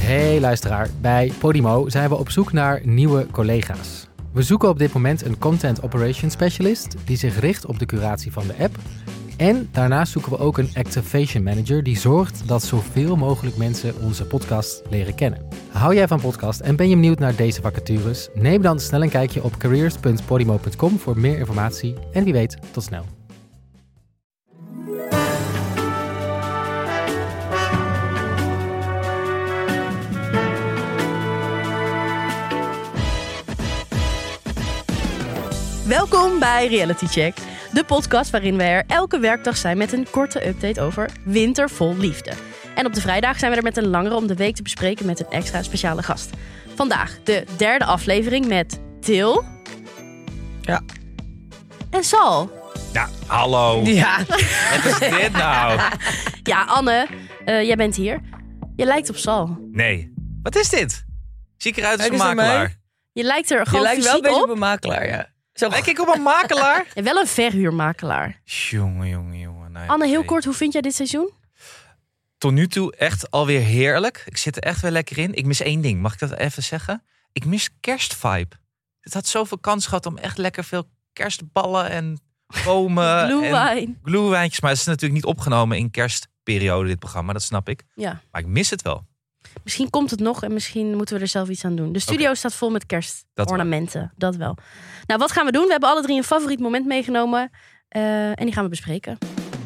Hey luisteraar, bij Podimo zijn we op zoek naar nieuwe collega's. We zoeken op dit moment een Content Operations Specialist die zich richt op de curatie van de app. En daarnaast zoeken we ook een Activation Manager die zorgt dat zoveel mogelijk mensen onze podcast leren kennen. Hou jij van podcast en ben je benieuwd naar deze vacatures? Neem dan snel een kijkje op careers.podimo.com voor meer informatie. En wie weet, tot snel. Welkom bij Reality Check, de podcast waarin we er elke werkdag zijn met een korte update over Winter vol Liefde. En op de vrijdag zijn we er met een langere om de week te bespreken met een extra speciale gast. Vandaag de derde aflevering met Til. Ja. En Sal. Ja, hallo. Ja. Wat is dit nou? Ja, Anne, jij bent hier. Je lijkt op Sal. Nee. Wat is dit? Zie ik eruit als Kijk een eens naar mij. makelaar? Je lijkt er Je gewoon lijkt wel een fysiek beetje op. op een makelaar, ja. Zo. Lijk ik op een makelaar? Ja, wel een verhuurmakelaar. Jongen. Nou ja, Anne, heel oké. kort, hoe vind jij dit seizoen? Tot nu toe echt alweer heerlijk. Ik zit er echt weer lekker in. Ik mis één ding. Mag ik dat even zeggen? Ik mis kerstvibe. Het had zoveel kans gehad om echt lekker veel kerstballen en bomen. Glühwein. En glühwijntjes. Maar het is natuurlijk niet opgenomen in kerstperiode, dit programma. Dat snap ik. Ja. Maar ik mis het wel. Misschien komt het nog en misschien moeten we er zelf iets aan doen. De studio staat vol met kerstornamenten. Dat wel. Nou, wat gaan we doen? We hebben alle drie een favoriet moment meegenomen. En die gaan we bespreken.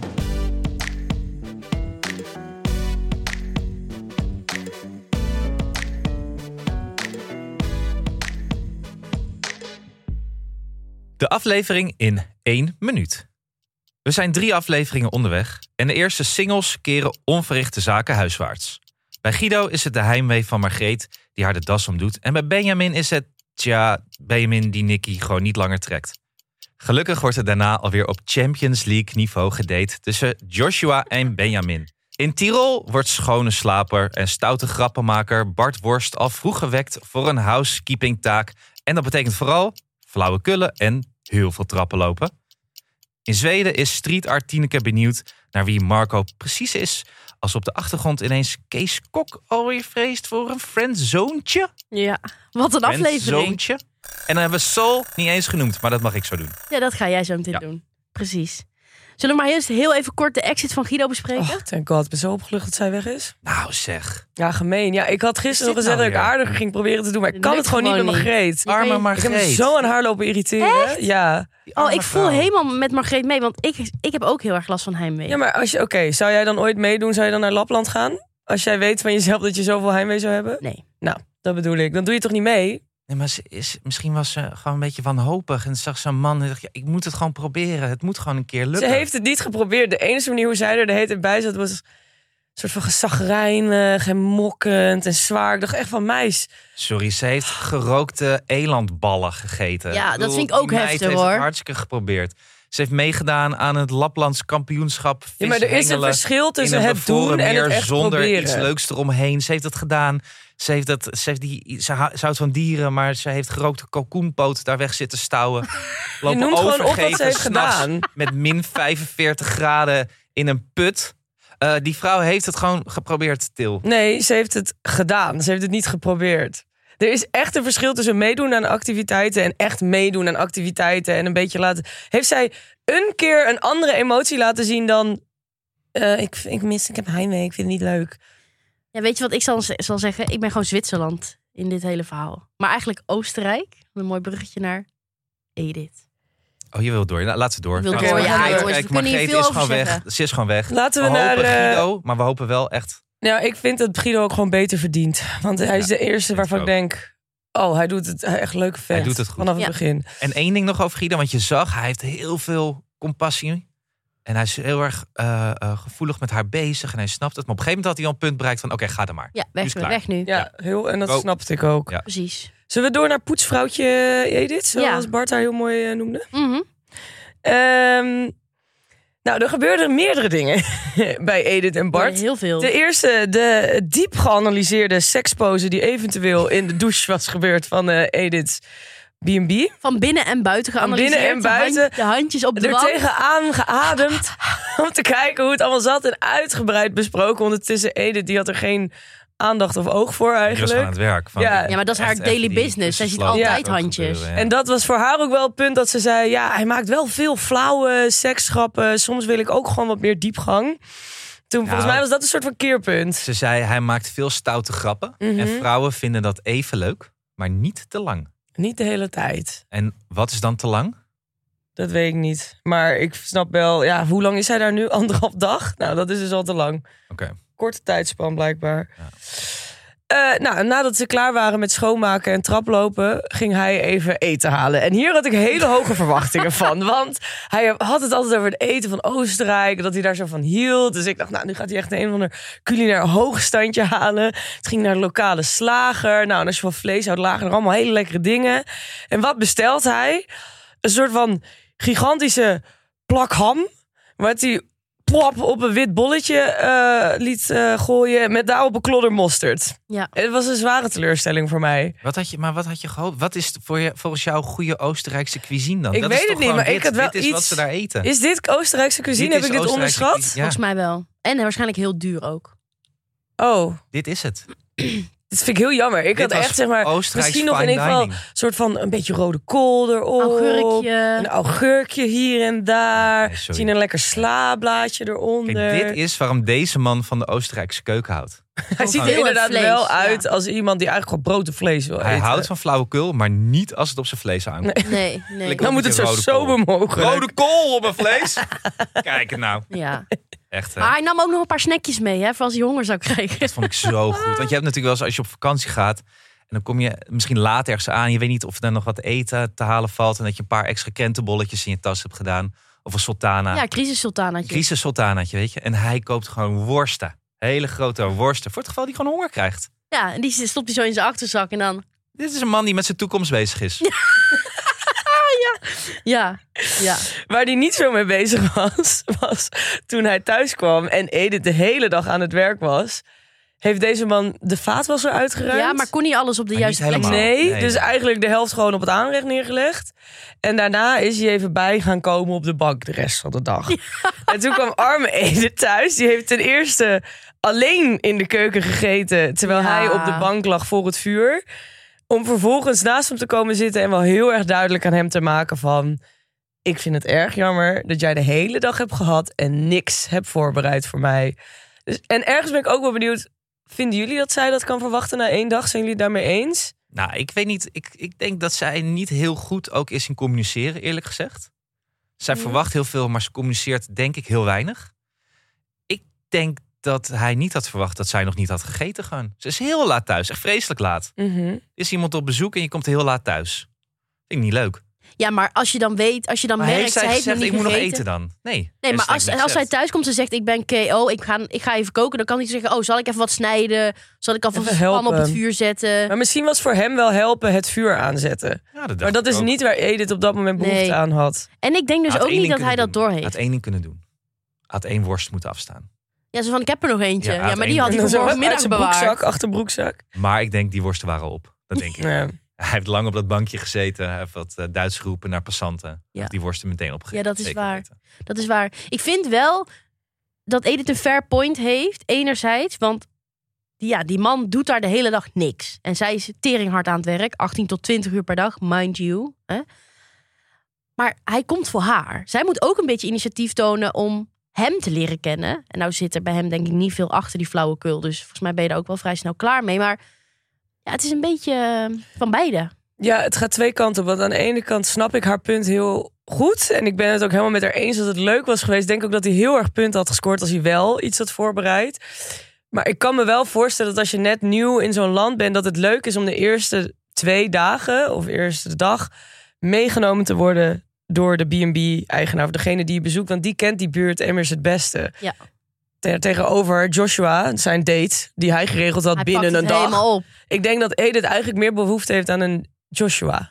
De aflevering in 1 minuut. We zijn 3 afleveringen onderweg en de eerste singles keren onverrichte zaken huiswaarts. Bij Guido is het de heimwee van Margreet die haar de das omdoet. En bij Benjamin is het, Benjamin die Nicky gewoon niet langer trekt. Gelukkig wordt het daarna alweer op Champions League niveau gedate tussen Joshua en Benjamin. In Tirol wordt schone slaper en stoute grappenmaker Bart Worst al vroeg gewekt voor een housekeeping taak. En dat betekent vooral flauwe kullen en heel veel trappen lopen. In Zweden is street art Tineke benieuwd naar wie Marco precies is, als op de achtergrond ineens Kees Kok alweer vreest voor een friendzoontje. Ja, wat een aflevering. Friendzoontje. En dan hebben we Sol niet eens genoemd, maar dat mag ik zo doen. Ja, dat ga jij zo meteen doen. Precies. Zullen we maar eerst heel even kort de exit van Guido bespreken? Oh, thank god, ik ben zo opgelucht dat zij weg is. Nou zeg. Ja, gemeen. Ja, ik had gisteren nog Is dit gezegd dat nou ik weer? aardiger ging proberen te doen, maar ik Het kan lukt het gewoon niet met gewoon Margreet. niet. Arme Ik Margreet. heb me zo aan haar lopen irriteren. Ja. Ik voel helemaal met Margreet mee, want ik heb ook heel erg last van heimwee. Ja, maar als je, oké, zou jij dan ooit meedoen? Zou je dan naar Lapland gaan? Als jij weet van jezelf dat je zoveel heimwee zou hebben? Nee. Nou, dat bedoel ik. Dan doe je toch niet mee? Nee, maar misschien was ze gewoon een beetje wanhopig en zag zo'n man en dacht, ja, ik moet het gewoon proberen. Het moet gewoon een keer lukken. Ze heeft het niet geprobeerd. De enige manier hoe zij er de hele tijd bij zat was een soort van gezagrijnig en mokkend en zwaar. Ik dacht echt van meis. Sorry, ze heeft gerookte elandballen gegeten. Ja, dat bedoel, vind ik ook die meid heftig, heeft hoor. het hartstikke geprobeerd. Ze heeft meegedaan aan het Laplands kampioenschap Ja, maar er is een vishengelen verschil tussen in een het doen bevroren en het meer echt zonder proberen. iets leuks eromheen. Ze heeft het gedaan. Ze houdt van dieren, maar ze heeft gerookte kalkoenpoot daar weg zitten stouwen. Lopen noemt gewoon op wat ze overgeven heeft s'nachts gedaan. met min 45 graden in een put. Die vrouw heeft het gewoon geprobeerd, Til. Nee, ze heeft het gedaan. Ze heeft het niet geprobeerd. Er is echt een verschil tussen meedoen aan activiteiten en echt meedoen aan activiteiten en een beetje laten. Heeft zij een keer een andere emotie laten zien dan ik heb heimwee, ik vind het niet leuk. Ja, weet je wat ik zal zeggen? Ik ben gewoon Zwitserland in dit hele verhaal. Maar eigenlijk Oostenrijk. Een mooi bruggetje naar Edith. Oh, je wilt door. Nou, laat ze door. Ik wil door. Kijk, Ja, kijk, jongens, we kunnen hier Margreet veel is over gewoon weg. zeggen. Ze is gewoon weg. Laten we hopen naar Guido, maar we hopen wel echt. Nou, ik vind dat Guido ook gewoon beter verdient. Want hij is de eerste vind waarvan ik ik denk, oh, hij doet het echt leuke vet. Hij doet het goed. Vanaf het Ja. begin. En één ding nog over Guido, want je zag, hij heeft heel veel compassie. En hij is heel erg gevoelig met haar bezig en hij snapt het. Maar op een gegeven moment had hij al een punt bereikt van, oké, ga er maar. Ja, Nu is het klaar. weg nu. Ja, heel, en dat Go. snapte ik ook. Ja. Precies. Zullen we door naar poetsvrouwtje Edith, zoals Ja. Bart haar heel mooi noemde? Mhm. Nou, er gebeurden meerdere dingen bij Edith en Bart. Heel veel. De eerste, de diep geanalyseerde sekspose die eventueel in de douche was gebeurd van Edith's B&B. Van binnen en buiten geanalyseerd. binnen en buiten. De handjes op de Er wand. tegenaan geademd om te kijken hoe het allemaal zat en uitgebreid besproken. Ondertussen Edith, die had er geen aandacht of oog voor Die was eigenlijk. gewoon aan het werk. Van, Ja. Ja, maar dat is haar echt daily die business. Zij ziet tussensloop altijd ook handjes. gebeuren, ja. En dat was voor haar ook wel het punt dat ze zei... ja, hij maakt wel veel flauwe seksgrappen. Soms wil ik ook gewoon wat meer diepgang. Toen, volgens mij was dat een soort van keerpunt. Ze zei, hij maakt veel stoute grappen. Mhm. En vrouwen vinden dat even leuk, maar niet te lang. Niet de hele tijd. En wat is dan te lang? Dat weet ik niet. Maar ik snap wel... ja, hoe lang is hij daar nu? 1,5 dag? Nou, dat is dus al te lang. Oké. Korte tijdspan blijkbaar. Nou, nadat ze klaar waren met schoonmaken en traplopen... ging hij even eten halen. En hier had ik hele hoge verwachtingen van. Want hij had het altijd over het eten van Oostenrijk... dat hij daar zo van hield. Dus ik dacht, nou, nu gaat hij echt een of ander culinair hoogstandje halen. Het ging naar de lokale slager. Nou, en als je van vlees houdt, lagen er allemaal hele lekkere dingen. En wat bestelt hij? Een soort van gigantische plak ham... wat hij plop op een wit bolletje liet gooien... met daarop een klodder mosterd. Ja. Het was een zware teleurstelling voor mij. Wat had je gehoopt? Wat is volgens jou goede Oostenrijkse cuisine dan? Ik dat weet is toch het niet, gewoon maar ik had wel dit is wat iets... ze daar eten. Is dit Oostenrijkse cuisine? Heb is ik dit Oostenrijkse onderschat? cuisine. Volgens mij wel. En waarschijnlijk heel duur ook. Oh, Dit is het. dit vind ik heel jammer. Ik Dit had was echt, zeg maar... Oostenrijks misschien nog in fine ieder geval... dining. soort van een beetje rode kool erop. Augurkje. Een augurkje hier en daar. Nee, sorry. Misschien een lekker slaablaadje eronder. Kijk, dit is waarom deze man van de Oostenrijkse keuken houdt. Hij ziet er Heel erg inderdaad vlees, wel ja. uit als iemand die eigenlijk gewoon brood en vlees wil Hij eten. houdt van flauwekul, maar niet als het op zijn vlees aankomt. Nee. Lekker. Dan moet het zo Rode sober kool. mogelijk. Rode kool op mijn vlees? Kijk het nou. Ja. Echt, hè? Maar hij nam ook nog een paar snackjes mee, hè, voor als hij honger zou krijgen. Dat vond ik zo goed. Want je hebt natuurlijk wel eens als je op vakantie gaat... en dan kom je misschien laat ergens aan... je weet niet of er nog wat eten te halen valt... en dat je een paar extra krentenbolletjes in je tas hebt gedaan. Of een sultana. Ja, crisissultanaatje. Crisis sultanaatje, weet je. En hij koopt gewoon worsten. Hele grote worsten. Voor het geval die gewoon honger krijgt. Ja, en die stopt hij zo in zijn achterzak en dan... Dit is een man die met zijn toekomst bezig is. Ja. Waar hij niet zo mee bezig was toen hij thuis kwam en Edith de hele dag aan het werk was. Heeft deze man de vaatwasser uitgeruimd? Ja, maar kon hij alles op de Maar juiste niet plek helemaal. zetten? Nee, Nee. dus eigenlijk de helft gewoon op het aanrecht neergelegd. En daarna is hij even bij gaan komen op de bank de rest van de dag. En toen kwam arme Edith thuis. Die heeft ten eerste alleen in de keuken gegeten... terwijl Ja. hij op de bank lag voor het vuur. Om vervolgens naast hem te komen zitten... en wel heel erg duidelijk aan hem te maken van... ik vind het erg jammer dat jij de hele dag hebt gehad... en niks hebt voorbereid voor mij. Dus, en ergens ben ik ook wel benieuwd... vinden jullie dat zij dat kan verwachten na 1 dag? Zijn jullie het daarmee eens? Nou, ik weet niet. Ik denk dat zij niet heel goed ook is in communiceren, eerlijk gezegd. Zij verwacht heel veel, maar ze communiceert denk ik heel weinig. Ik denk dat hij niet had verwacht dat zij nog niet had gegeten gewoon. Ze is heel laat thuis, echt vreselijk laat. Is iemand op bezoek en je komt heel laat thuis. Vind ik niet leuk. Ja, maar als je dan weet, als je dan Maar merkt... heeft zij heeft nog gezegd, niet ik moet nog gegeten. eten dan? Nee. Nee, maar Heeft zij als hij gezegd. thuis komt en zegt... ik ben KO, ik ga even koken... dan kan hij zeggen... oh, zal ik even wat snijden? Zal ik alvast Even een pan op helpen. het vuur zetten? Maar misschien was voor hem wel helpen het vuur aanzetten. Ja, dacht Maar dat ik is ook. niet waar Edith op dat moment behoefte Nee. aan had. En ik denk dus Had ook één niet ding dat hij kunnen dat doen. doorheeft. Had 1 ding kunnen doen. Had 1 worst moeten afstaan. Ja, zo van, ik heb er nog eentje. Ja, Ja, hij had maar die één. had hij En voor dan zo morgenmiddag uit zijn bewaard. broekzak, achterbroekzak. Maar ik denk, die worsten waren al op. Dat denk ik. Ja. Hij heeft lang op dat bankje gezeten. Hij heeft wat Duits geroepen naar passanten. Hij Ja. heeft die worsten meteen opgegeten. Ja, dat is Zeker waar. weten. Dat is waar. Ik vind wel dat Edith een fair point heeft. Enerzijds, want die man doet daar de hele dag niks. En zij is teringhard aan het werk. 18 tot 20 uur per dag, mind you. Hè? Maar hij komt voor haar. Zij moet ook een beetje initiatief tonen om hem te leren kennen. En nou zit er bij hem denk ik niet veel achter die flauwekul. Dus volgens mij ben je daar ook wel vrij snel klaar mee. Maar ja, het is een beetje van beide. Ja, het gaat 2 kanten op. Want aan de ene kant snap ik haar punt heel goed. En ik ben het ook helemaal met haar eens dat het leuk was geweest. Ik denk ook dat hij heel erg punten had gescoord als hij wel iets had voorbereid. Maar ik kan me wel voorstellen dat als je net nieuw in zo'n land bent... dat het leuk is om de eerste 2 dagen of eerste dag meegenomen te worden door de B&B-eigenaar of degene die je bezoekt. Want die kent die buurt immers het beste. Ja. Tegenover Joshua, zijn date, die hij geregeld had Hij binnen pakt een het dag. helemaal op. Ik denk dat Edith eigenlijk meer behoefte heeft aan een Joshua.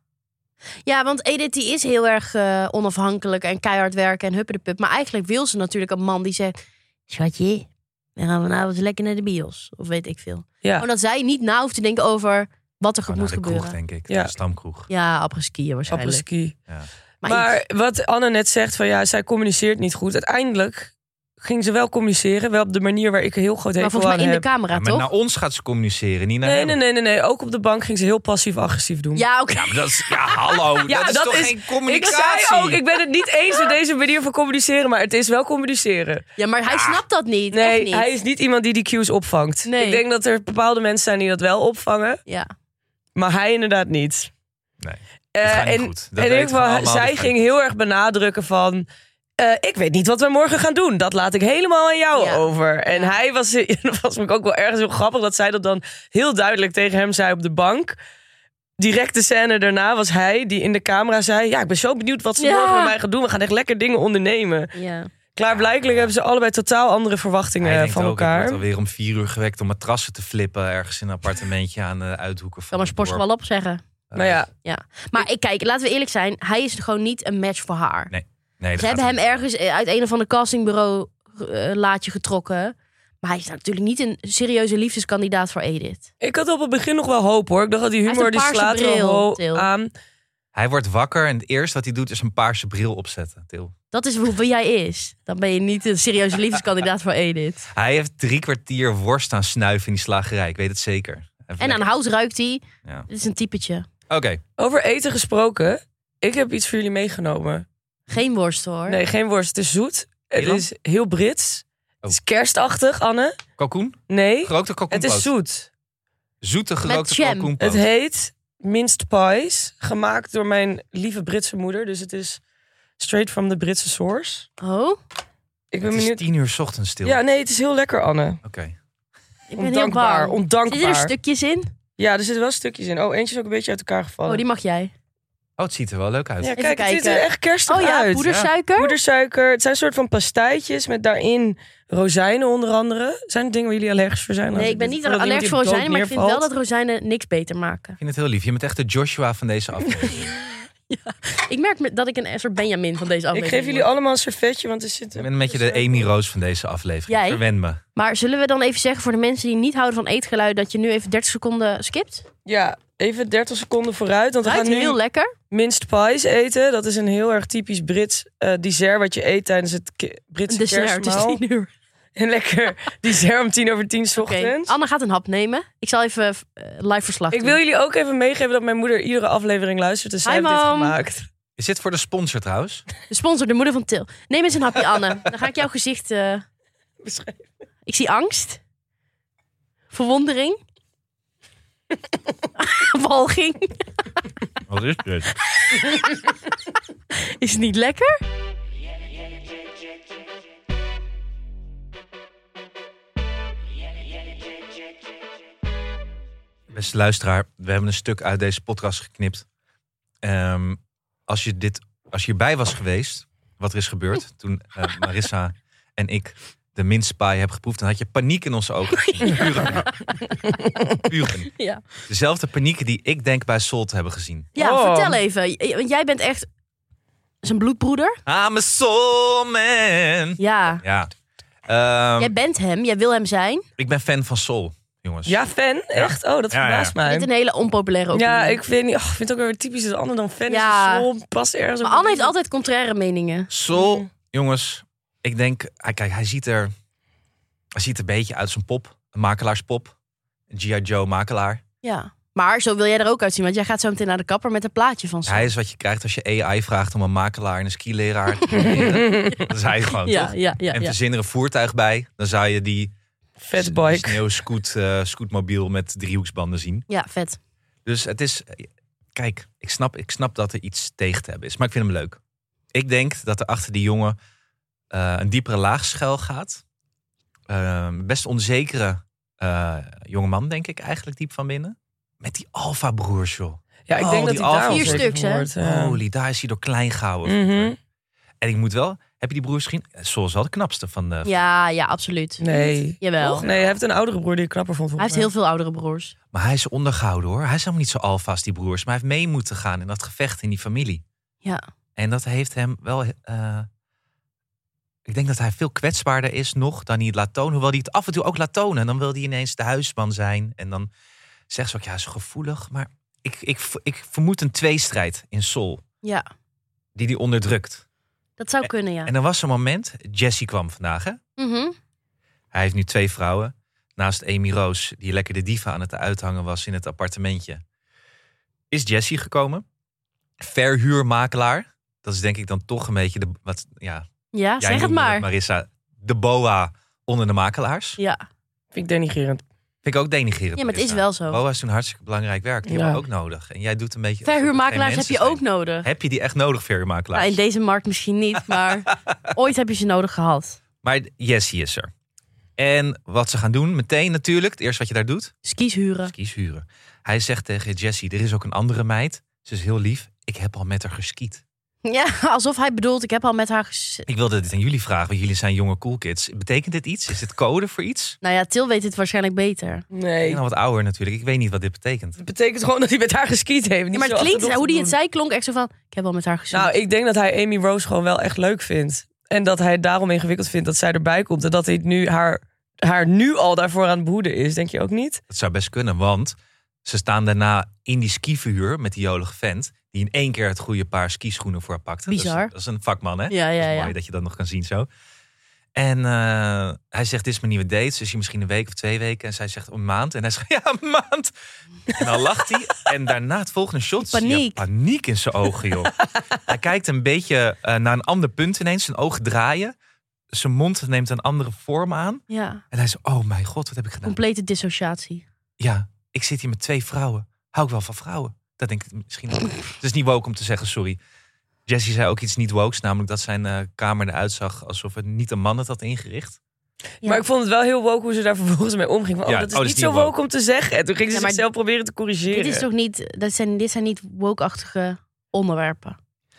Ja, want Edith die is heel erg onafhankelijk en keihard werken en huppede-pup. Maar eigenlijk wil ze natuurlijk een man die zegt... Schatje, dan gaan we nou eens lekker naar de bios. Of weet ik veel. Ja. Omdat zij niet na hoeft te denken over wat er Gewoon moet naar de gebeuren. kroeg, denk ik. Ja. De stamkroeg. Ja, après-skiën waarschijnlijk. Apres-ski. Ja. Maar wat Anne net zegt, van ja, zij communiceert niet goed. Uiteindelijk ging ze wel communiceren. Wel op de manier waar ik een heel groot Maar hekel volgens mij aan in de heb. camera, Ja, maar toch? naar ons gaat ze communiceren, niet naar hem. Nee. Ook op de bank ging ze heel passief-agressief doen. Ja, oké. Ja, maar dat is, hallo. Ja, dat is toch geen Ik communicatie? zei ook, ik ben het niet eens met deze manier van communiceren, maar het is wel communiceren. Ja, maar hij snapt dat niet. Echt Nee, niet. hij is niet iemand die cues opvangt. Nee. Ik denk dat er bepaalde mensen zijn die dat wel opvangen, Ja. maar hij inderdaad niet. Nee, dat gaat niet en goed. Dat in ieder weten we geval, allemaal, zij dat ging gaat heel erg benadrukken van... ik weet niet wat we morgen gaan doen. Dat laat ik helemaal aan jou Ja. over. En hij was, dat was ook wel ergens heel grappig... dat zij dat dan heel duidelijk tegen hem zei op de bank. Direct de scène daarna was hij die in de camera zei... ja, ik ben zo benieuwd wat ze Ja. morgen met mij gaan doen. We gaan echt lekker dingen ondernemen. Ja. Klaarblijkelijk hebben ze allebei totaal andere verwachtingen Hij denkt van ook, ik elkaar. word alweer om 4 uur gewekt om matrassen te flippen... ergens in een appartementje aan de uithoeken van Kan maar het Sports dorp. wel opzeggen. Maar ja, Ja. Maar kijk, laten we eerlijk zijn. Hij is gewoon niet een match voor haar. Nee, dat Ze gaat hebben hem niet. ergens uit een of ander castingbureau laatje getrokken. Maar hij is natuurlijk niet een serieuze liefdeskandidaat voor Edith. ik had op het begin nog wel hoop hoor. Ik dacht dat die heeft humor een die paarse slaat bril, wel Til. aan. Hij wordt wakker en het eerste wat hij doet is een paarse bril opzetten, Til. Dat is wie jij is. Dan ben je niet een serieuze liefdeskandidaat voor Edith. Hij heeft 3 kwartier worst aan snuiven in die slagerij, ik weet het zeker. Even En aan lekker. hout ruikt hij. Ja. Dit is een typetje. Oké, Over eten gesproken. Ik heb iets voor jullie meegenomen. Geen worst hoor. Nee, geen worst. Het is zoet. Het Nederland? is heel Brits. Oh. Het is kerstachtig, Anne. kalkoen? Nee, Gerookte het kalkoenpoot. is zoet. Zoete gerookte jam. kalkoenpoot. Het heet minced pies. Gemaakt door mijn lieve Britse moeder. Dus het is straight from the Britse source. Oh, Ik ben Het is benieuwd. 10 uur 's ochtends stil. Ja, nee, het is heel lekker, Anne. Oké. ik ben heel Ondankbaar, bang. ondankbaar. Zitten er stukjes in? Ja, er zitten wel stukjes in. Oh, eentje is ook een beetje uit elkaar gevallen. Oh, die mag jij. Oh, het ziet er wel leuk uit. Ja, Even kijk, het ziet er kijken. echt kerstig Oh ja, uit. poedersuiker. Poedersuiker. Het zijn een soort van pastijtjes met daarin rozijnen onder andere. Zijn het dingen waar jullie allergisch voor zijn? Nee, ik ben niet allergisch voor rozijnen, maar ik vind wel dat rozijnen niks beter maken. Ik vind het heel lief. Je bent echt de Joshua van deze aflevering. Ik merk dat ik een soort Benjamin van deze Ik aflevering geef jullie word. allemaal een servetje, want er zit... Ik ben een beetje de Amy Roos van deze aflevering. Jij? Verwen me. Maar zullen we dan even zeggen voor de mensen die niet houden van eetgeluid... dat je nu even 30 seconden skipt? Ja, even 30 seconden vooruit. Want we Ruikt gaan nu heel lekker. minced pies eten. Dat is een heel erg typisch Brits dessert wat je eet tijdens het Britse Een dessert, het is kerstmaal. 10 uur. Een lekker dessert om 10:10 's Oké, ochtends. Anne gaat een hap nemen. Ik zal even live verslag Ik doen. wil jullie ook even meegeven dat mijn moeder iedere aflevering luistert. Dus zij Hi, heeft dit mam. gemaakt. Is dit voor de sponsor trouwens? De sponsor, de moeder van Til. Neem eens een hapje, Anne. Dan ga ik jouw gezicht... Beschrijven. Ik zie angst. Verwondering. Walging. Wat is dit? Is het niet lekker? Beste luisteraar, we hebben een stuk uit deze podcast geknipt. Als je hierbij was geweest, wat er is gebeurd... toen Marissa en ik de mince pie hebben geproefd... dan had je paniek in onze ogen gezien. Pure paniek. Pure paniek. Ja. Dezelfde paniek die ik denk bij Sol te hebben gezien. Ja, Oh. vertel even. Want jij bent echt zijn bloedbroeder. I'm a soul man. Ja. Ja. Jij bent hem. Jij wil hem zijn. Ik ben fan van Sol, jongens. Ja, fan? Echt? Oh, dat Ja, ja. verbaast mij. Dit is een hele onpopulaire opinie. Ja, ik weet niet. Ik vind het ook weer typisch dat Anne dan fan Ja. is. Sol past ergens Maar op. Anne heeft altijd contraire meningen. Sol, jongens, ik denk... Kijk, hij ziet er een beetje uit zijn pop. Een makelaarspop. Een G.I. Joe makelaar. Ja. Maar zo wil jij er ook uitzien. Want jij gaat zo meteen naar de kapper met een plaatje van Sol. Hij is wat je krijgt als je AI vraagt om een makelaar en een skileraar te proberen. Dat is hij gewoon, Ja, toch? ja, ja. En ja. verzin er een voertuig bij. Dan zou je die Fatbike. sneeuwscootmobiel met driehoeksbanden zien. Ja, vet. Dus het is... Kijk, ik snap dat er iets tegen te hebben is. Maar ik vind hem leuk. Ik denk dat er achter die jongen een diepere laag schuil gaat. Best onzekere jongeman, denk ik eigenlijk, diep van binnen. Met die alfa-broers, joh. Ja, ik Oh, denk dat die hij daar afval. Vier onzeker stuks, hè? wordt. Ja. Holy, daar is hij door klein gehouden. Mhm. En ik moet wel... Heb je die broers gezien? Sol is wel de knapste van de... Ja, ja, absoluut. Nee. Jawel. Nee, hij heeft een oudere broer die ik knapper vond. Hij heeft heel veel oudere broers. Maar hij is ondergehouden, hoor. Hij is helemaal niet zo alfa als die broers. Maar hij heeft mee moeten gaan in dat gevecht in die familie. Ja. En dat heeft hem wel... ik denk dat hij veel kwetsbaarder is nog dan hij het laat tonen. Hoewel hij het af en toe ook laat tonen. En dan wil hij ineens de huisman zijn. En dan zegt ze ook, ja, hij is gevoelig. Maar ik vermoed een tweestrijd in Sol. Ja. Die onderdrukt. Dat zou kunnen, ja. En er was een moment, Jessie kwam vandaag, hè? Mhm. Hij heeft nu 2 vrouwen. Naast Amy Roos, die lekker de diva aan het uithangen was in het appartementje, is Jessie gekomen. Verhuurmakelaar. Dat is denk ik dan toch een beetje Ja, jij zeg het noemde maar. Marissa, de boa onder de makelaars. Ja. Vind ik denigrerend. Vind ik ook denigrerend. Ja, maar het is Marissa. wel zo. Boa's doen hartstikke belangrijk werk. Die hebben we ook nodig. En jij doet een beetje... Verhuurmakelaars heb je ook nodig. nodig. Heb je die echt nodig, verhuurmakelaars? Nou, in deze markt misschien niet, maar ooit heb je ze nodig gehad. Maar Jessie is er. En wat ze gaan doen, meteen natuurlijk, het eerste wat je daar doet, Skis huren. skis huren. Hij zegt tegen Jessie, er is ook een andere meid. Ze is heel lief. Ik heb al met haar geskiet. Ja, alsof hij bedoelt, ik heb al met haar... Ik wilde dit aan jullie vragen, want jullie zijn jonge cool kids. Betekent dit iets? Is dit code voor iets? Nou ja, Til weet het waarschijnlijk beter. Ik Nee. ben al wat ouder natuurlijk. Ik weet niet wat dit betekent. Het betekent gewoon dat hij met haar geskiet heeft. Ja, Niet maar zo het klinkt, achterdochtig hoe die het doen. zei, klonk echt zo van... Ik heb al met haar gezien. Nou, ik denk dat hij Amy Rose gewoon wel echt leuk vindt. En dat hij het daarom ingewikkeld vindt dat zij erbij komt. En dat hij het nu haar nu al daarvoor aan het behoeden is. Denk je ook niet? Dat zou best kunnen, want ze staan daarna in die skiverhuur met die jolige vent, die in 1 keer het goede paar skischoenen voor haar pakte. Bizar. Dat is een vakman, hè? Ja, Dat is ja. mooi dat je dat nog kan zien zo. En hij zegt, dit is mijn nieuwe date. Ze is hier misschien 1 week of 2 weken. En zij zegt, een maand. En hij zegt, ja, een maand. En dan lacht hij. En daarna het volgende shot. Paniek. Ja, paniek in zijn ogen, joh. Hij kijkt een beetje naar een ander punt ineens. Zijn ogen draaien. Zijn mond neemt een andere vorm aan. Ja, En hij zegt, oh mijn god, wat heb ik gedaan? complete dissociatie. Ja, ik zit hier met 2 vrouwen. Hou ik wel van vrouwen? Dat denk ik misschien ook. Het is niet woke om te zeggen, sorry. Jessie zei ook iets niet wokes, namelijk dat zijn kamer eruit zag alsof het niet een man het had ingericht. Ja. Maar ik vond het wel heel woke hoe ze daar vervolgens mee omging. Van, Ja, dat is dat is niet niet zo woke. woke om te zeggen. En toen ging ze Ja, maar zichzelf proberen te corrigeren. Dit is toch niet... Dit zijn niet woke-achtige onderwerpen.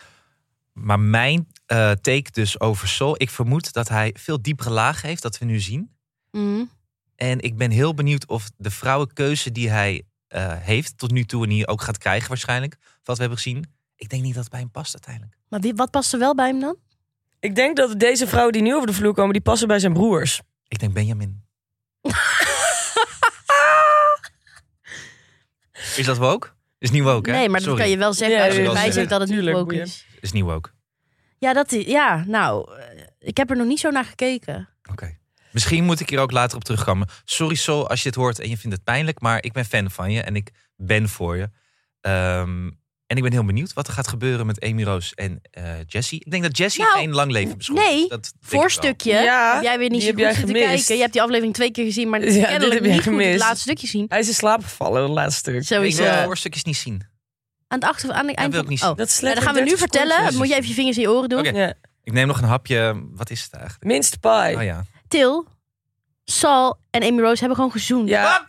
Maar mijn take dus over Sol, ik vermoed dat hij veel diepere lagen heeft, dat we nu zien. Mhm. En ik ben heel benieuwd of de vrouwenkeuze die hij heeft tot nu toe en hier ook gaat krijgen waarschijnlijk, wat we hebben gezien. Ik denk niet dat het bij hem past uiteindelijk. Maar wat past er wel bij hem dan? Ik denk dat deze vrouwen die nu over de vloer komen, die passen bij zijn broers. Ik denk Benjamin. Is dat woke? Is niet woke, hè? Nee, maar dat Sorry. kan je wel zeggen Ja, als je ja, erbij ja, zegt dat het niet tuurlijk, woke boeien. is. Is niet woke. Ja, nou, ik heb er nog niet zo naar gekeken. Oké. Misschien moet ik hier ook later op terugkomen. Sorry Sol, als je dit hoort en je vindt het pijnlijk, maar ik ben fan van je en ik ben voor je. En ik ben heel benieuwd wat er gaat gebeuren met Amy Roos en Jessie. Ik denk dat Jessie Nou, geen lang leven beschouwt. nee, Dat denk ik Voorstukje, Ja, heb jij weer niet die zo heb goed jij zitten gemist. kijken. Je hebt die aflevering 2 keer gezien, maar Ja, dit kennelijk heb jij niet goed het gemist. laatste stukje zien. Hij is in slaap gevallen, het laatste stuk. wel. Ik Sowieso. wil de voorstukjes niet zien. Aan het wil ik eind niet van... zien. Dat is Ja, slecht. dan gaan we nu vertellen. seconden. Moet je even je vingers in je oren doen. Oké. Ja. Ik neem nog een hapje. Wat is het eigenlijk? Mince pie. Oh ja. Til, Sal en Amy Rose hebben gewoon gezoend. Ja.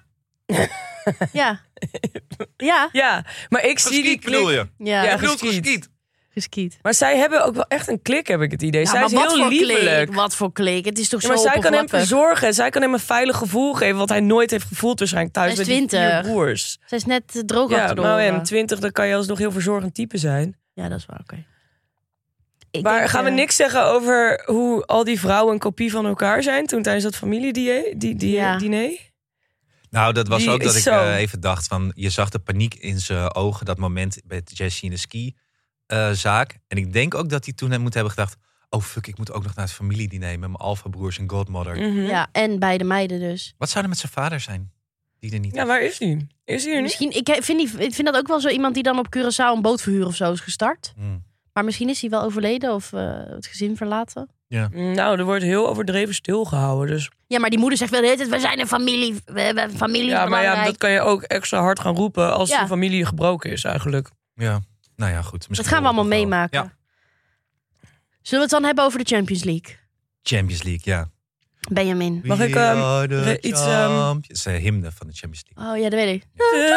Ja. Ja. Ja, maar ik zie die Geskiet bedoel klik. je? Ja. Ja, Ik bedoel het geskiet. geskiet. Geskiet. Maar zij hebben ook wel echt een klik, heb ik het idee. Ja, zij maar is wat heel voor liefelijk. klik? Wat voor klik? Het is toch Ja, zo maar zij kan hem oppervlakkig. verzorgen. Zij kan hem een veilig gevoel geven, wat hij nooit heeft gevoeld waarschijnlijk thuis Hij is met die 20. 4 broers. Zij is net droog Ja, achter de maar oren. en 20, dan kan je alsnog heel verzorgend type zijn. Ja, dat is waar. Oké. Maar gaan we niks zeggen over hoe al die vrouwen een kopie van elkaar zijn toen tijdens dat Ja. diner? Nou, dat was Die ook dat is ik zo- even dacht van... Je zag de paniek in zijn ogen, dat moment met Jessie in de ski-zaak. En ik denk ook dat hij toen moet hebben gedacht... Oh fuck, ik moet ook nog naar het familiediner met mijn alpha-broers en godmother. Mhm. Ja, en beide meiden dus. Wat zou er met zijn vader zijn? Die er niet Ja, is? waar is hij? Is hij er niet? Misschien, ik vind dat ook wel zo iemand die dan op Curaçao een bootverhuur of zo is gestart. Maar misschien is hij wel overleden of het gezin verlaten. Nou, er wordt heel overdreven stilgehouden. Dus. Ja, maar die moeder zegt wel de hele tijd, we zijn een familie. Familie is Ja, maar belangrijk. ja, dat kan je ook extra hard gaan roepen als Ja. de familie gebroken is eigenlijk. Ja, nou ja, goed. Dat Misschien gaan we allemaal wel. meemaken. Ja, Zullen we het dan hebben over de Champions League? Champions League, ja. Benjamin. Mag ik, We are the iets, champions. Het is een hymne van de Champions League. Oh ja, dat weet ik.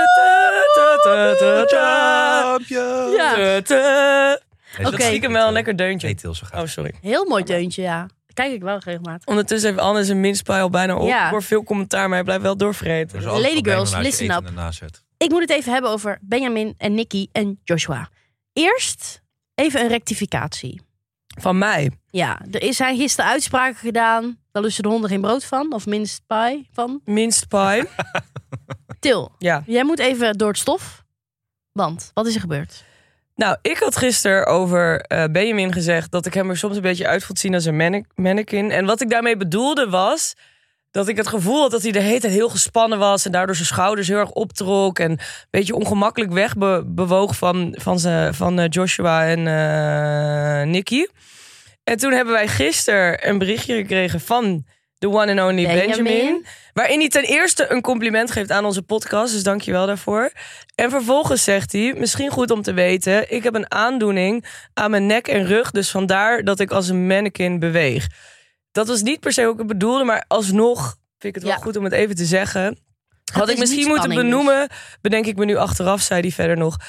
Ja. Deze Oké. Dat stiekem wel een lekker deuntje. Nee, Til, zo gaat Oh, het. sorry. Heel mooi deuntje, ja. Kijk ik wel regelmatig. Ondertussen heeft Anne zijn mince pie al bijna op. Ja. Ik hoor veel commentaar, maar hij blijft wel Er doorvreten. is altijd Lady problemen girls, als je listen eten up. ernaast zet. Ik moet het even hebben over Benjamin en Nicky en Joshua. Eerst even een rectificatie. Van mij. Ja, er zijn gisteren uitspraken gedaan. Daar lusten de honden geen brood van. Of minst pie van. Mince pie. Til, Ja. jij moet even door het stof. Want, wat is er gebeurd? Nou, ik had gisteren over Benjamin gezegd dat ik hem er soms een beetje uit vond zien als een mannequin. En wat ik daarmee bedoelde was dat ik het gevoel had dat hij de hele tijd heel gespannen was en daardoor zijn schouders heel erg optrok en een beetje ongemakkelijk wegbewoog van Joshua en Nicky. En toen hebben wij gisteren een berichtje gekregen van the one and only Benjamin. Waarin hij ten eerste een compliment geeft aan onze podcast. Dus dank je wel daarvoor. En vervolgens zegt hij, misschien goed om te weten, ik heb een aandoening aan mijn nek en rug. Dus vandaar dat ik als een mannequin beweeg. Dat was niet per se hoe ik het bedoelde. Maar alsnog vind ik het wel goed om het even te zeggen. Had ik misschien moeten benoemen. Bedenk ik me nu achteraf, zei hij verder nog.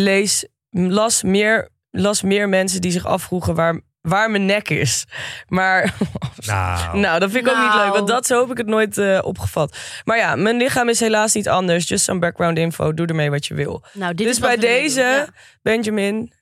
Las meer mensen die zich afvroegen waar mijn nek is. Maar nou, dat vind ik ook niet leuk. Want zo heb ik het nooit opgevat. Maar ja, mijn lichaam is helaas niet anders. Just some background info. Doe ermee wat je wil. Nou, dit dus is bij deze, Benjamin,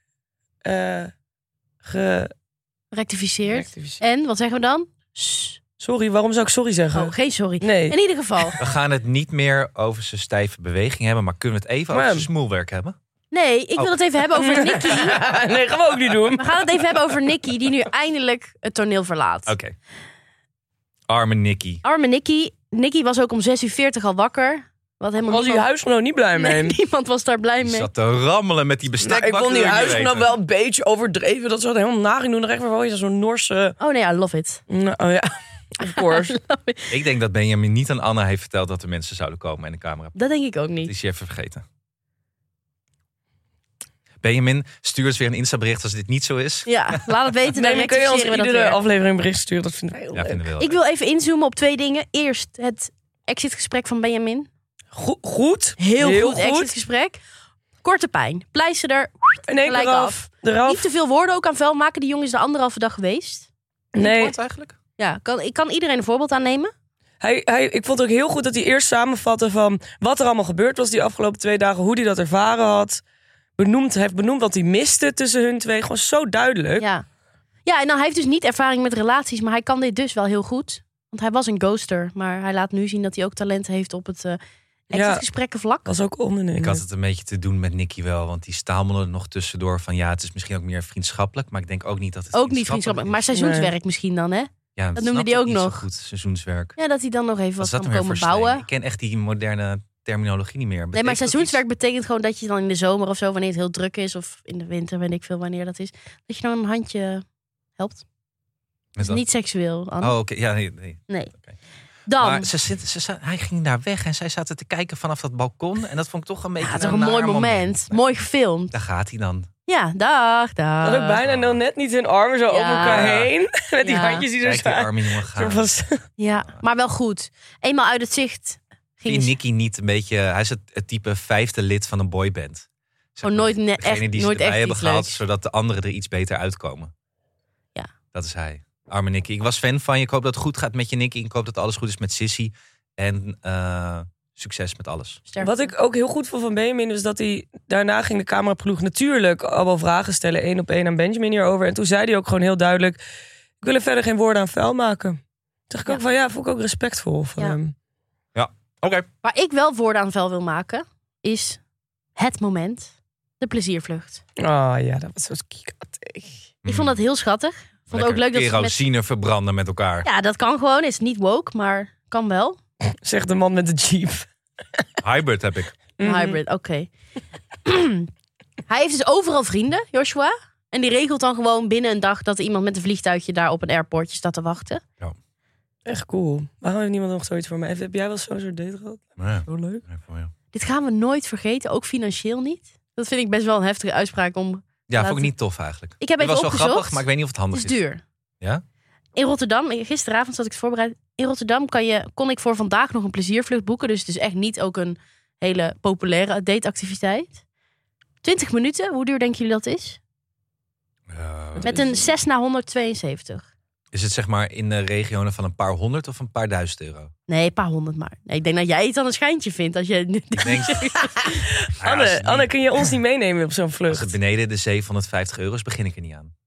rectificeerd. En, wat zeggen we dan? Sorry, waarom zou ik sorry zeggen? Oh, geen sorry. Nee. In ieder geval. We gaan het niet meer over zijn stijve beweging hebben, maar kunnen we het even over zijn smoelwerk hebben? Nee, ik wil het even hebben over Nicky. Nee, gaan we ook niet doen. We gaan het even hebben over Nicky, die nu eindelijk het toneel verlaat. Oké. Arme Nicky. Arme Nicky. Nicky was ook om 6:40 al wakker. Wat helemaal was die huisgenoot niet blij mee? Nee, niemand was daar blij mee. Die zat te rammelen met die bestek. Ik vond die huisgenoot wel een beetje overdreven. Dat ze dat helemaal na ging doen. Dan echt wel zo'n Norse... Oh nee, I love it. Oh ja, of course. Ik denk dat Benjamin niet aan Anna heeft verteld dat er mensen zouden komen en de camera. Dat denk ik ook Dat niet. is je even vergeten. Benjamin, stuur eens weer een Insta-bericht als dit niet zo is. Ja, laat het weten. Dan kun je ons rectificeren we dat iedere weer. aflevering een bericht sturen. Dat vinden wij heel leuk. Vinden we heel Ik wil even inzoomen op 2 dingen. Eerst het exitgesprek van Benjamin. Goed. Heel goed exitgesprek. Korte pijn. Pleister er In één gelijk keer af. eraf. Niet te veel woorden ook aan vuil maken. Die jongen is de 1,5 dag geweest. Nee. Wat eigenlijk? Ja, kan iedereen een voorbeeld aannemen? Ik vond het ook heel goed dat hij eerst samenvatte van wat er allemaal gebeurd was die afgelopen 2 dagen. Hoe hij dat ervaren had. Hij heeft benoemd wat hij miste tussen hun twee. Gewoon zo duidelijk. Ja, en nou, hij heeft dus niet ervaring met relaties, maar hij kan dit dus wel heel goed. Want hij was een ghoster, maar hij laat nu zien dat hij ook talent heeft op het exitgesprekken vlak. Was ook ondernemer. Ik had het een beetje te doen met Nicky wel, want die stamelde er nog tussendoor van het is misschien ook meer vriendschappelijk, maar ik denk ook niet dat het Ook niet vriendschappelijk, maar seizoenswerk misschien dan, hè? Ja, dat noemde hij ook nog. Zo goed, seizoenswerk. Ja, dat hij dan nog even wat kan nou komen bouwen. Ik ken echt die moderne terminologie niet meer. Nee, maar seizoenswerk betekent gewoon dat je dan in de zomer of zo, wanneer het heel druk is, of in de winter, weet ik veel wanneer dat is, dat je dan een handje helpt. Dat is niet seksueel, Anne. Oh, oké. Ja, nee. Nee. Okay. Dan. Maar hij ging daar weg en zij zaten te kijken vanaf dat balkon. En dat vond ik toch een beetje toch een mooi moment. Mooi gefilmd. Daar gaat hij dan. Ja, dag. Dat ook bijna nog net niet hun armen zo over elkaar heen. Met die handjes die er staan. staan. Arme jongen gaan. Ja, maar wel goed. Eenmaal uit het zicht. Vind Nicky niet een beetje... Hij is het type 5e lid van een boyband. Zeg nooit echt die ze nooit erbij echt hebben iets gehaald, leuks. zodat de anderen er iets beter uitkomen. Ja. Dat is hij. Arme Nicky. Ik was fan van je. Ik hoop dat het goed gaat met je, Nicky. Ik hoop dat alles goed is met Sissy. En succes met alles. Wat ik ook heel goed vond van Benjamin is dat hij daarna ging de cameraploeg natuurlijk allemaal vragen stellen 1 op 1 aan Benjamin hierover. En toen zei hij ook gewoon heel duidelijk: ik wil er verder geen woorden aan vuil maken. Toen dacht ik ook van vond ik ook respectvol van hem. Ja, oké. Waar ik wel woorden aan vuil wil maken is het moment, de pleziervlucht. Oh ja, dat was zo schattig. Ik vond dat heel schattig. Ik vond het ook leuk dat ze kerosine verbranden met elkaar. Ja, dat kan gewoon. Is niet woke, maar kan wel. Zegt de man met de Jeep. Hybrid heb ik. Hybrid, oké. Hij heeft dus overal vrienden, Joshua. En die regelt dan gewoon binnen een dag dat er iemand met een vliegtuigje daar op een airportje staat te wachten. Ja. Echt cool. Waarom heeft niemand nog zoiets voor mij? Heb jij wel zo'n soort date gehad? Ja. Zo leuk. Ja. Dit gaan we nooit vergeten, ook financieel niet. Dat vind ik best wel een heftige uitspraak om... Ja, vond ik niet tof eigenlijk. Ik heb het even was wel opgezocht. grappig, maar ik weet niet of het handig is. Het is duur. Ja? In Rotterdam, gisteravond zat ik het voorbereid. In Rotterdam kon ik voor vandaag nog een pleziervlucht boeken. Dus het is echt niet ook een hele populaire dateactiviteit. 20 minuten, hoe duur denken jullie dat is? Met een Cessna 172. Is het zeg maar in de regionen van een paar honderd of een paar duizend euro? Nee, een paar honderd maar. Nee, ik denk dat jij het dan een schijntje vindt. Als je... Ik denk, Anne, kun je ons niet meenemen op zo'n vlucht? Als het beneden de 750 euro is, begin ik er niet aan.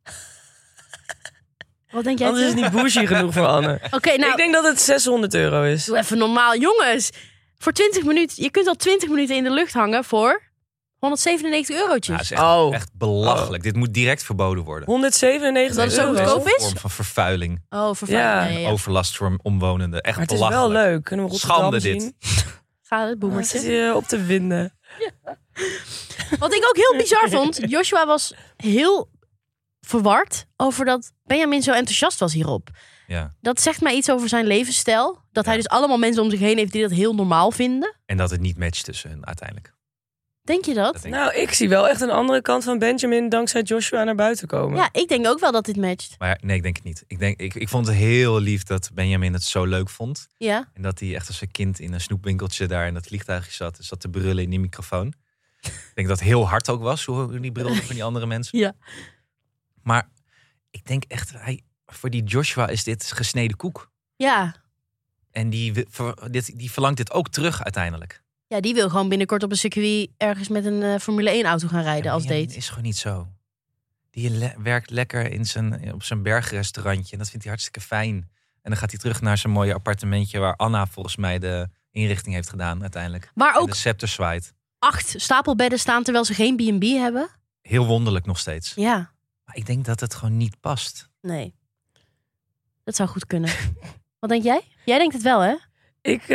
Wat denk jij? Anders is het niet bougie genoeg voor Anne. Oké, nou, ik denk dat het 600 euro is. Doe even normaal. Jongens, voor 20 minuten. Je kunt al 20 minuten in de lucht hangen voor 197 eurotjes. Ja, dat is echt belachelijk. Dit moet direct verboden worden. 197 Dat het zo euro. goedkoop Een is? vorm van vervuiling. Vervuiling. Ja. Ja. Overlast voor omwonenden. Echt Maar het is belachelijk. wel leuk. Kunnen we Rotterdam Schande zien? dit. Ga het boemertje. Het is op te winden. Wat ik ook heel bizar vond. Joshua was heel verward over dat Benjamin zo enthousiast was hierop. Ja. Dat zegt mij iets over zijn levensstijl. Dat hij dus allemaal mensen om zich heen heeft die dat heel normaal vinden. En dat het niet matcht tussen hen uiteindelijk. Denk je dat? Dat denk Nou, ik zie wel echt een andere kant van Benjamin dankzij Joshua naar buiten komen. Ja, ik denk ook wel dat dit matcht. Maar nee, ik denk het niet. Ik vond het heel lief dat Benjamin het zo leuk vond. Ja. En dat hij echt als een kind in een snoepwinkeltje daar in dat vliegtuigje zat te brullen in die microfoon. Ik denk dat het heel hard ook was, hoe die brulde van die andere mensen. Ja. Maar ik denk echt, voor die Joshua is dit gesneden koek. Ja. En die verlangt dit ook terug uiteindelijk. Ja, die wil gewoon binnenkort op een circuit ergens met een Formule 1 auto gaan rijden als Benjamin date. is gewoon niet zo. Die werkt lekker op zijn bergrestaurantje. En dat vindt hij hartstikke fijn. En dan gaat hij terug naar zijn mooie appartementje waar Anna volgens mij de inrichting heeft gedaan uiteindelijk. Waar En ook de scepter zwaait. 8 stapelbedden staan terwijl ze geen B&B hebben. Heel wonderlijk nog steeds. Ja, Maar ik denk dat het gewoon niet past. nee. Dat zou goed kunnen. Wat denk jij? Jij denkt het wel, hè? Ik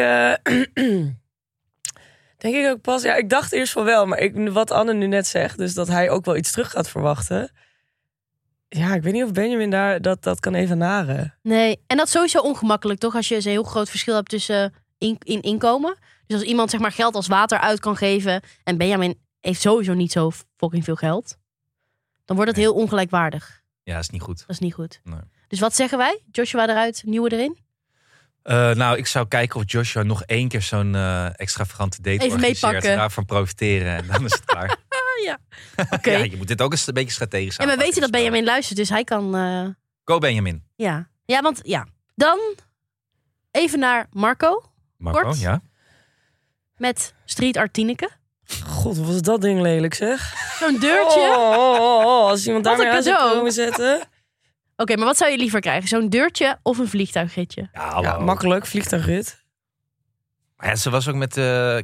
denk ik ook pas. Ja, ik dacht eerst van wel, maar wat Anne nu net zegt, dus dat hij ook wel iets terug gaat verwachten. Ja, ik weet niet of Benjamin daar dat kan evenaren. Nee. En dat is sowieso ongemakkelijk, toch? Als je een heel groot verschil hebt tussen in inkomen. Dus als iemand zeg maar geld als water uit kan geven en Benjamin heeft sowieso niet zo fucking veel geld, dan wordt het heel ongelijkwaardig. Ja, dat is niet goed. Dat is niet goed. Nee. Dus wat zeggen wij? Joshua eruit, nieuwe erin? Nou, ik zou kijken of Joshua nog 1 keer zo'n extravagante date Even organiseert. meepakken. En daarvan profiteren. En dan is het klaar. Ja. Oké. Ja, je moet dit ook eens een beetje strategisch En we aanpakken. weten dat Benjamin luistert, dus hij kan... Go Benjamin. Ja. Ja, want ja. Dan even naar Marco Marco, Kort. ja. met Street Art Tineke. God, wat was dat ding lelijk, zeg. Zo'n deurtje. Als iemand Wat een daarmee aan zou cadeau. komen zetten. Oké, maar wat zou je liever krijgen? Zo'n deurtje of een vliegtuigritje? Ja, hallo. Ja, makkelijk, vliegtuigrit. Maar ja, ze was ook met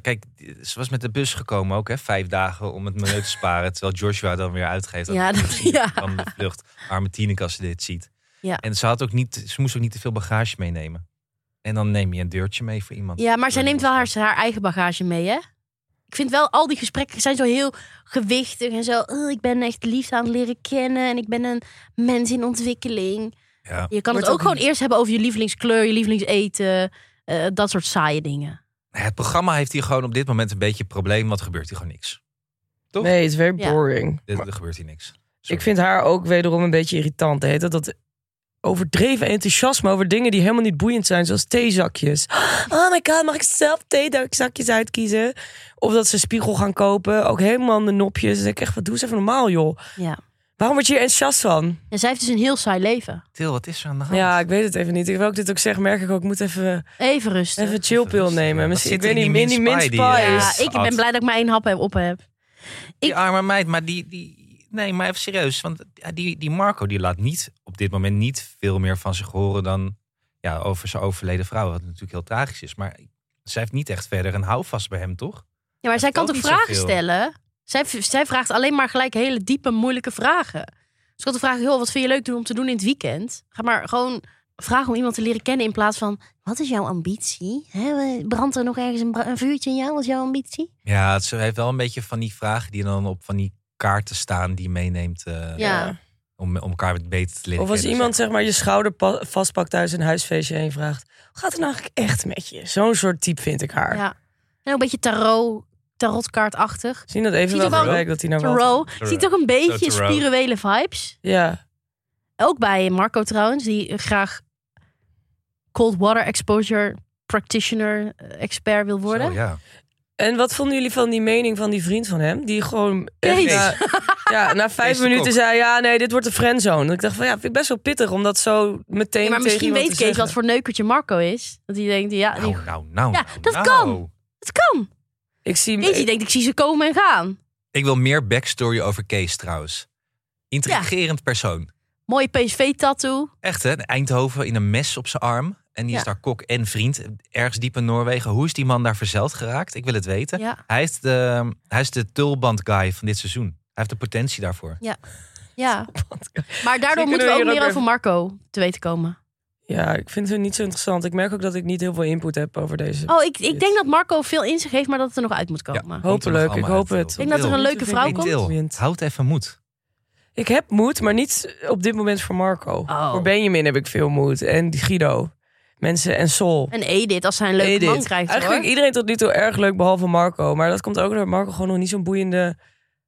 ze was met de bus gekomen ook, hè? 5 dagen om het milieu te sparen. Terwijl Joshua dan weer uitgeeft. Ja, ja. Van de vlucht. Arme Tineke als ze dit ziet. Ja. En ze moest ook niet te veel bagage meenemen. En dan neem je een deurtje mee voor iemand. Ja, maar zij neemt wel haar eigen bagage mee, hè? Ik vind wel, al die gesprekken zijn zo heel gewichtig en zo. Ik ben echt liefde aan het leren kennen en ik ben een mens in ontwikkeling. Ja. Je kan Wordt het ook ook gewoon eerst hebben over je lievelingskleur, je lievelingseten. Dat soort saaie dingen. Het programma heeft hier gewoon op dit moment een beetje een probleem. Want er gebeurt hier gewoon niks. Toch? Nee, het is very Ja. boring. Er gebeurt hier niks. Sorry. Ik vind haar ook wederom een beetje irritant. Heet dat overdreven enthousiasme over dingen die helemaal niet boeiend zijn. Zoals theezakjes. Oh my god, mag ik zelf theezakjes uitkiezen? Of dat ze een spiegel gaan kopen. Ook helemaal de nopjes. Dan denk ik echt, wat doe ze even normaal, joh. Ja. Waarom word je hier enthousiast van? En zij heeft dus een heel saai leven. Til, wat is er aan de hand? Ja, ik weet het even niet. Terwijl ik dit ook zeg, merk ik ook, ik moet even Rustig. chillpil rustig. nemen. Wat Misschien, ik zit weet er in niet, die in die mince mince pie die, pies. Ja, ik ben blij dat ik maar 1 hap op heb. Die arme meid, maar nee, maar even serieus. Want die Marco die laat op dit moment niet veel meer van zich horen dan over zijn overleden vrouw. Wat natuurlijk heel tragisch is. Maar zij heeft niet echt verder een houvast bij hem, toch? Ja, maar zij kan ook toch niet vragen zoveel. stellen? Zij vraagt alleen maar gelijk hele diepe, moeilijke vragen. Dus ik had de vraag, joh, wat vind je leuk om te doen in het weekend? Ga maar gewoon vragen om iemand te leren kennen in plaats van, wat is jouw ambitie? Brandt er nog ergens een vuurtje in jou? Wat is jouw ambitie? Ja, ze heeft wel een beetje van die vragen die dan op van die kaarten staan die je meeneemt Ja. om elkaar wat beter te leren Of als kennen, iemand zeg zeg maar je schouder vastpakt thuis een huisfeestje heen vraagt. Hoe gaat het nou eigenlijk echt met je? Zo'n soort type vind ik haar. Ja. En ook een beetje tarotkaartachtig. Zien dat even Ziet wel er wel- gelijk dat hij nou wel... Tarot. Ziet toch een beetje Tarot. spirituele vibes. Ja. Ook bij Marco trouwens, die graag cold water exposure practitioner expert wil worden. Zo, ja. En wat vonden jullie van die mening van die vriend van hem? Die gewoon Kees. na 5 Kees de minuten Kok. zei... Ja, nee, dit wordt een friendzone. Ik dacht van, ja, vind ik best wel pittig om dat zo meteen Ja, maar tegen misschien iemand weet te Kees zeggen. wat voor neukertje Marco is. Dat hij denkt, ja, die, Nou. Ja, dat nou. kan. het kan. Ik zie... Kees die denkt, ik zie ze komen en gaan. Ik wil meer backstory over Kees trouwens. Intrigerend persoon. Mooie PSV-tattoo. Echt hè, Eindhoven in een mes op zijn arm. En die is daar kok en vriend. Ergens diep in Noorwegen. Hoe is die man daar verzeild geraakt? Ik wil het weten. Ja. Hij is de tulband guy van dit seizoen. Hij heeft de potentie daarvoor. Ja. Maar daardoor moeten we ook meer over Marco te weten komen. Ja, ik vind het niet zo interessant. Ik merk ook dat ik niet heel veel input heb over deze. Ik denk dat Marco veel in zich heeft, maar dat het er nog uit moet komen. Hopelijk, ik hoop het. Ik denk dat er een leuke vrouw komt. Houd even moed. Ik heb moed, maar niet op dit moment voor Marco. Voor Benjamin heb ik veel moed. En die Guido. Mensen en Sol. En Edith, als hij een leuke man krijgt. Eigenlijk iedereen tot nu toe erg leuk, behalve Marco. Maar dat komt ook omdat Marco gewoon nog niet zo'n boeiende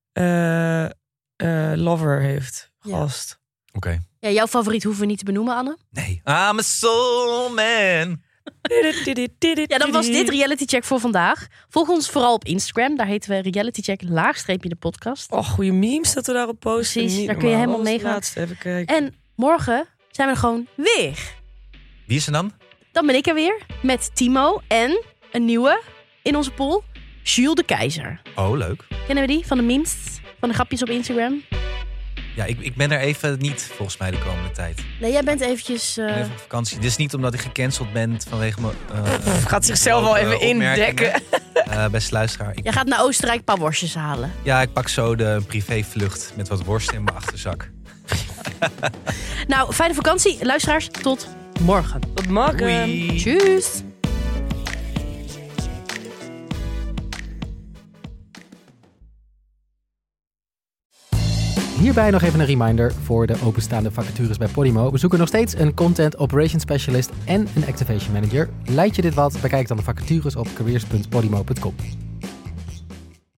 lover heeft. Gast. Oké. Ja, jouw favoriet hoeven we niet te benoemen, Anne. Nee. I'm a soul man. Ja, dan was dit Reality Check voor vandaag. Volg ons vooral op Instagram. Daar heten we Reality Check _ de podcast. Oh, goede memes dat we daarop posten. Precies, daar kun je helemaal meegaan. Even kijken. En morgen zijn we er gewoon weer. Wie is er dan? Dan ben ik er weer met Timo en een nieuwe in onze pool. Jules de Keizer. Oh, leuk. Kennen we die? Van de memes? Van de grapjes op Instagram? Ja, ik ben er even niet, volgens mij, de komende tijd. Nee, jij bent eventjes... Ik ben even op vakantie. Dit is niet omdat ik gecanceld ben vanwege mijn... gaat zichzelf wel even indekken. Beste luisteraar. Jij gaat naar Oostenrijk een paar worstjes halen. Ja, ik pak zo de privévlucht met wat worst in mijn achterzak. Nou, fijne vakantie. Luisteraars, tot morgen. Tot morgen. Doei. Tjus. Hierbij nog even een reminder voor de openstaande vacatures bij Podimo. We zoeken nog steeds een Content Operations Specialist en een Activation Manager. Lijkt je dit wat? Bekijk dan de vacatures op careers.podimo.com.